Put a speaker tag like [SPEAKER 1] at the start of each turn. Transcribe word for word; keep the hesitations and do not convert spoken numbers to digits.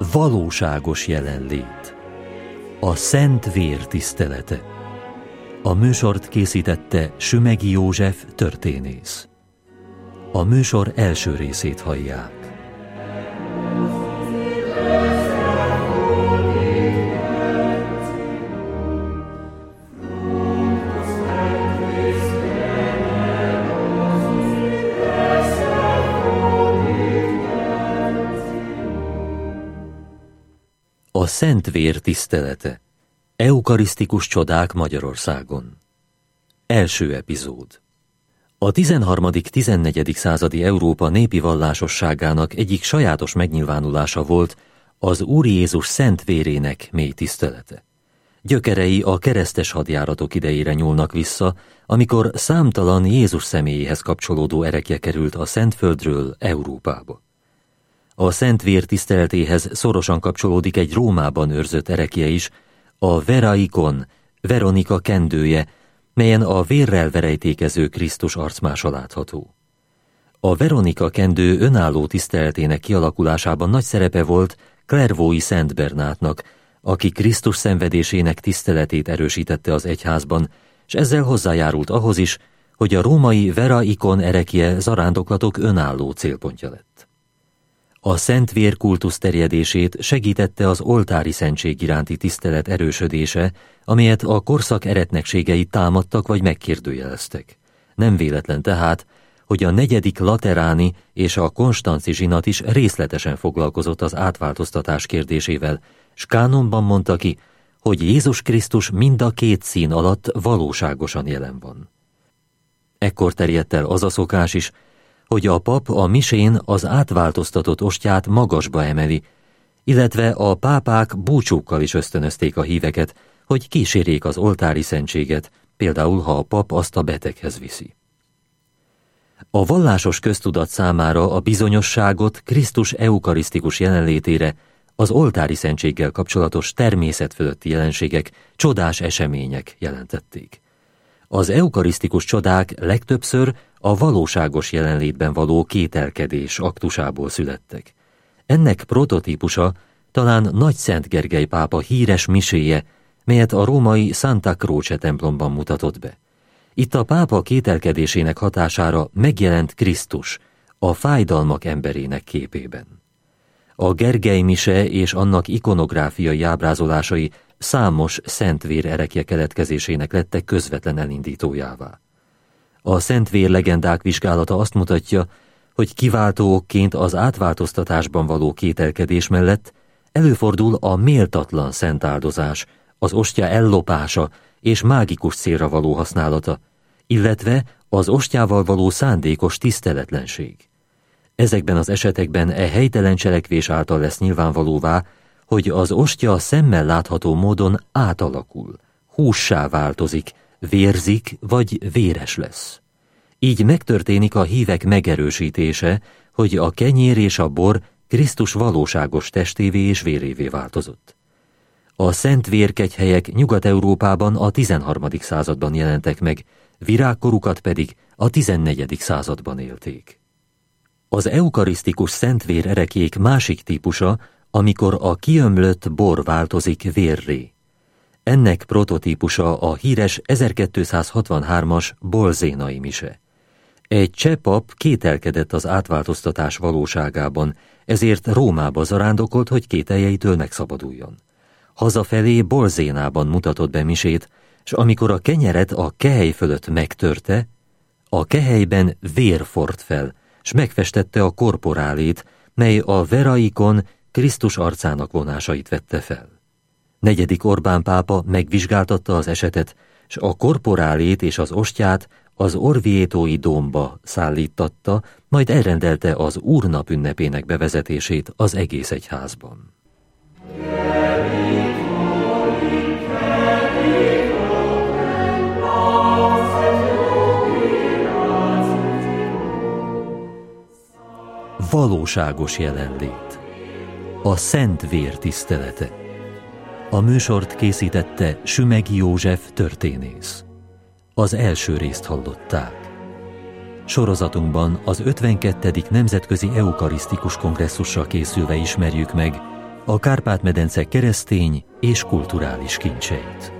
[SPEAKER 1] Valóságos jelenlét. A Szent Vér tisztelete. A műsort készítette Sümegi József történész. A műsor első részét hallják. A Szent Vér tisztelete. Eukarisztikus csodák Magyarországon. Első epizód. A tizenharmadik-tizennegyedik századi Európa népi vallásosságának egyik sajátos megnyilvánulása volt az Úr Jézus szent vérének mély tisztelete. Gyökerei a keresztes hadjáratok idejére nyúlnak vissza, amikor számtalan Jézus személyéhez kapcsolódó erekje került a Szentföldről Európába. A Szent Vér tiszteletéhez szorosan kapcsolódik egy Rómában őrzött erekje is, a Vera Ikon, Veronika kendője, melyen a vérrel verejtékező Krisztus arcmása látható. A Veronika kendő önálló tiszteletének kialakulásában nagy szerepe volt Clairvaux-i Szent Bernátnak, aki Krisztus szenvedésének tiszteletét erősítette az egyházban, és ezzel hozzájárult ahhoz is, hogy a római Vera Ikon erekje zarándoklatok önálló célpontja lett. A Szent Vér kultusz terjedését segítette az oltári szentség iránti tisztelet erősödése, amelyet a korszak eretnekségei támadtak vagy megkérdőjeleztek. Nem véletlen tehát, hogy a negyedik lateráni és a konstanci zsinat is részletesen foglalkozott az átváltoztatás kérdésével, s kánonban mondta ki, hogy Jézus Krisztus mind a két szín alatt valóságosan jelen van. Ekkor terjedt el az a szokás is, hogy a pap a misén az átváltoztatott ostját magasba emeli, illetve a pápák búcsúkkal is ösztönözték a híveket, hogy kísérjék az oltári szentséget, például ha a pap azt a beteghez viszi. A vallásos köztudat számára a bizonyosságot Krisztus eukarisztikus jelenlétére az oltári szentséggel kapcsolatos természetfölötti jelenségek, csodás események jelentették. Az eukarisztikus csodák legtöbbször a valóságos jelenlétben való kételkedés aktusából születtek. Ennek prototípusa talán Nagy Szent Gergely pápa híres miséje, melyet a római Santa Croce templomban mutatott be. Itt a pápa kételkedésének hatására megjelent Krisztus, a fájdalmak emberének képében. A Gergely mise és annak ikonográfiai ábrázolásai számos Szent Vér erekje keletkezésének lettek közvetlen elindítójává. A Szent Vér legendák vizsgálata azt mutatja, hogy kiváltóként az átváltoztatásban való kételkedés mellett előfordul a méltatlan szentáldozás, az ostya ellopása és mágikus célra való használata, illetve az ostjával való szándékos tiszteletlenség. Ezekben az esetekben e helytelen cselekvés által lesz nyilvánvalóvá, hogy az ostya szemmel látható módon átalakul, hússá változik, vérzik vagy véres lesz. Így megtörténik a hívek megerősítése, hogy a kenyér és a bor Krisztus valóságos testévé és vérévé változott. A szent vérkegyhelyek Nyugat-Európában a tizenharmadik században jelentek meg, virágkorukat pedig a tizennegyedik században élték. Az eukarisztikus szentvér erekék másik típusa, amikor a kiömlött bor változik vérré. Ennek prototípusa a híres ezerkétszázhatvanhármas bolzénai mise. Egy cseh pap kételkedett az átváltoztatás valóságában, ezért Rómába zarándokolt, hogy kételjeitől megszabaduljon. Hazafelé Bolzénában mutatott be misét, s amikor a kenyeret a kehely fölött megtörte, a kehelyben vér forrt fel, s megfestette a korporálét, mely a Vera Ikon Krisztus arcának vonásait vette fel. Negyedik Orbán pápa megvizsgáltatta az esetet, s a korporálét és az ostját az Orvietói dómba szállítatta, majd elrendelte az Úrnap ünnepének bevezetését az egész egyházban. Valóságos jelenlét. A Szent Vér tisztelete. A műsort készítette Sümegi József történész. Az első részt hallották. Sorozatunkban az ötvenkettedik Nemzetközi Eukarisztikus Kongresszusra készülve ismerjük meg a Kárpát-medence keresztény és kulturális kincseit.